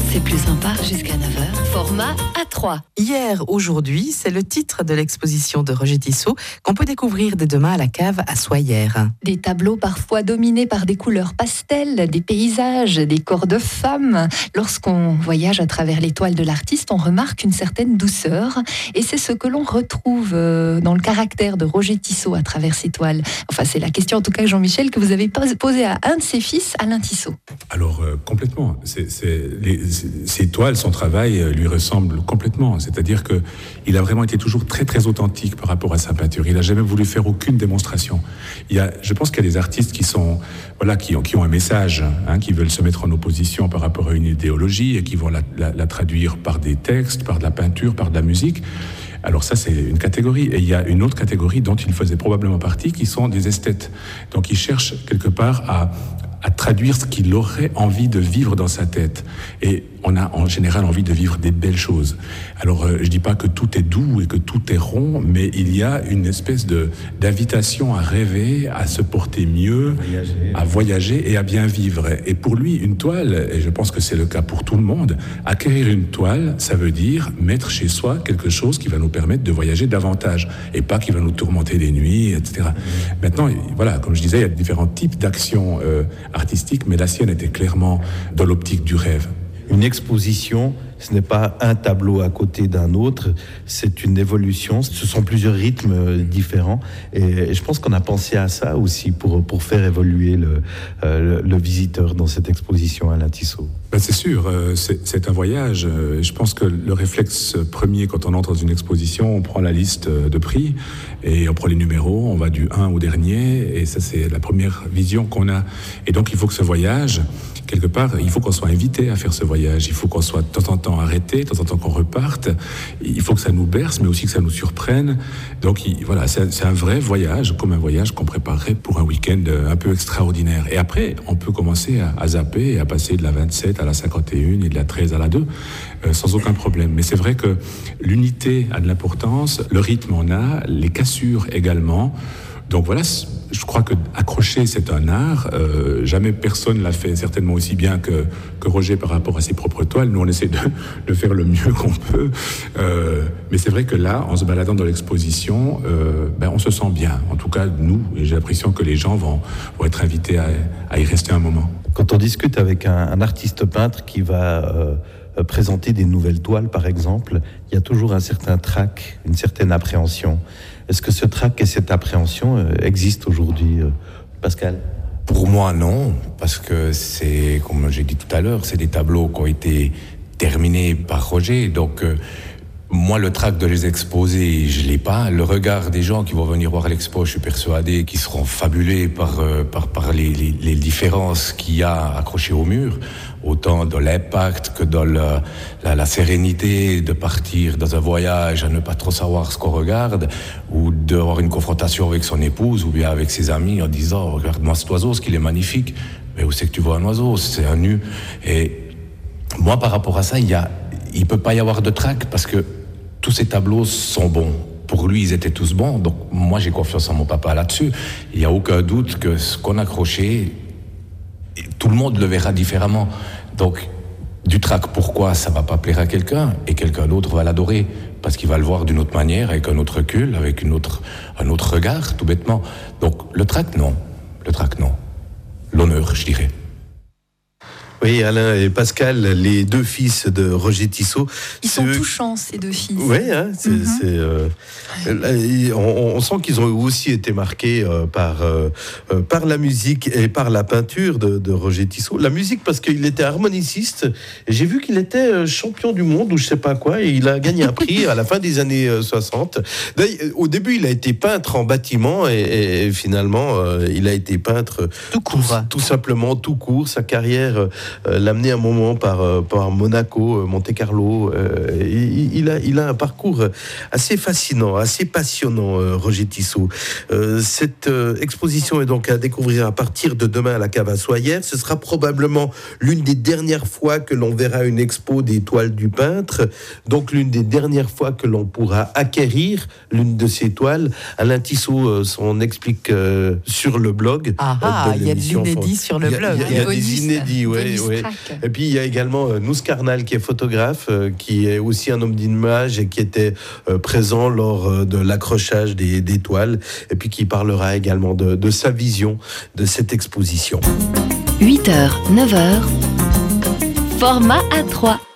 C'est plus sympa jusqu'à 9h. Format A3. Hier, aujourd'hui, c'est le titre de l'exposition de Roger Tissot qu'on peut découvrir dès demain à la cave à Soyères. Des tableaux parfois dominés par des couleurs pastel, des paysages, des corps de femmes. Lorsqu'on voyage à travers les toiles de l'artiste, on remarque une certaine douceur. Et c'est ce que l'on retrouve dans le caractère de Roger Tissot à travers ces toiles. Enfin, c'est la question en tout cas, Jean-Michel, que vous avez posée à un de ses fils, Alain Tissot. Alors, complètement. Ces toiles, son travail lui ressemble complètement. C'est-à-dire qu'il a vraiment été toujours très, très authentique par rapport à sa peinture. Il n'a jamais voulu faire aucune démonstration. Je pense qu'il y a des artistes qui ont un message, qui veulent se mettre en opposition par rapport à une idéologie et qui vont la traduire par des textes, par de la peinture, par de la musique. Alors ça, c'est une catégorie. Et il y a une autre catégorie dont il faisait probablement partie, qui sont des esthètes. Donc, ils cherchent quelque part à traduire ce qu'il aurait envie de vivre dans sa tête. Et on a en général envie de vivre des belles choses. Alors, je dis pas que tout est doux et que tout est rond, mais il y a une espèce d'invitation à rêver, à se porter mieux, à voyager et à bien vivre. Et pour lui, une toile, et je pense que c'est le cas pour tout le monde, acquérir une toile, ça veut dire mettre chez soi quelque chose qui va nous permettre de voyager davantage et pas qui va nous tourmenter des nuits, etc. Maintenant, voilà, comme je disais, il y a différents types d'actions artistiques, mais la sienne était clairement dans l'optique du rêve. Une exposition, ce n'est pas un tableau à côté d'un autre, c'est une évolution, ce sont plusieurs rythmes différents et je pense qu'on a pensé à ça aussi pour faire évoluer le visiteur dans cette exposition Alain Tissot. Ben c'est sûr, c'est un voyage. Je pense que le réflexe premier quand on entre dans une exposition, on prend la liste de prix et on prend les numéros, on va du 1 au dernier et ça c'est la première vision qu'on a. Et donc il faut que ce voyage, quelque part, il faut qu'on soit invité à faire ce voyage, il faut qu'on soit de temps en temps arrêté, de temps en temps qu'on reparte, il faut que ça nous berce mais aussi que ça nous surprenne. Donc voilà, c'est un vrai voyage, comme un voyage qu'on préparerait pour un week-end un peu extraordinaire. Et après, on peut commencer à zapper et à passer de la 27 à la 51 et de la 13 à la 2 sans aucun problème. Mais c'est vrai que l'unité a de l'importance, le rythme en a, les cassures également. Donc voilà, je crois que accrocher, c'est un art. Jamais personne l'a fait certainement aussi bien que Roger par rapport à ses propres toiles. Nous, on essaie de faire le mieux qu'on peut. Mais c'est vrai que là, en se baladant dans l'exposition, on se sent bien. En tout cas, nous, et j'ai l'impression que les gens vont être invités à y rester un moment. Quand on discute avec un artiste peintre qui va présenter des nouvelles toiles, par exemple, il y a toujours un certain trac, une certaine appréhension. Est-ce que ce trac et cette appréhension existent aujourd'hui, Pascal ? Pour moi, non, parce que c'est, comme j'ai dit tout à l'heure, c'est des tableaux qui ont été terminés par Roger. Donc, moi, le trac de les exposer, je l'ai pas. Le regard des gens qui vont venir voir l'expo, je suis persuadé qu'ils seront fabulés par les différences qu'il y a accrochées au mur. Autant dans l'impact que dans la sérénité de partir dans un voyage à ne pas trop savoir ce qu'on regarde, ou d'avoir une confrontation avec son épouse ou bien avec ses amis en disant « Regarde-moi cet oiseau, ce qu'il est magnifique ». Mais où c'est que tu vois un oiseau ? C'est un nu. Et moi, par rapport à ça, il peut pas y avoir de trac parce que tous ces tableaux sont bons. Pour lui, ils étaient tous bons. Donc moi, j'ai confiance en mon papa là-dessus. Il n'y a aucun doute que ce qu'on a accroché, tout le monde le verra différemment. Donc, du trac, pourquoi ça va pas plaire à quelqu'un et quelqu'un d'autre va l'adorer parce qu'il va le voir d'une autre manière, avec un autre recul, avec un autre regard, tout bêtement. Donc, le trac, non. L'honneur, je dirais. Oui, Alain et Pascal, les deux fils de Roger Tissot. Ils sont touchants, ces deux fils. Oui, on sent qu'ils ont aussi été marqués par la musique et par la peinture de Roger Tissot. La musique parce qu'il était harmoniciste. Et j'ai vu qu'il était champion du monde ou je sais pas quoi. Et il a gagné un prix à la fin des années 60. D'ailleurs, au début, il a été peintre en bâtiment et finalement, il a été peintre tout court. Tout simplement, tout court. Sa carrière l'a amené un moment par Monaco, Monte-Carlo. Il a un parcours assez fascinant, assez passionnant, Roger Tissot. Cette exposition est donc à découvrir à partir de demain à la cave à Soyères. Ce sera probablement l'une des dernières fois que l'on verra une expo des toiles du peintre, donc l'une des dernières fois que l'on pourra acquérir l'une de ces toiles. Alain Tissot s'en explique sur le blog. Il y a de l'inédit sur le blog. Il y a des inédits, ouais. Lustrac. Et puis il y a également Nous Carnal qui est photographe, qui est aussi un homme d'image et qui était présent lors de l'accrochage des toiles, et puis qui parlera également de sa vision de cette exposition. 8h, 9h, format A3.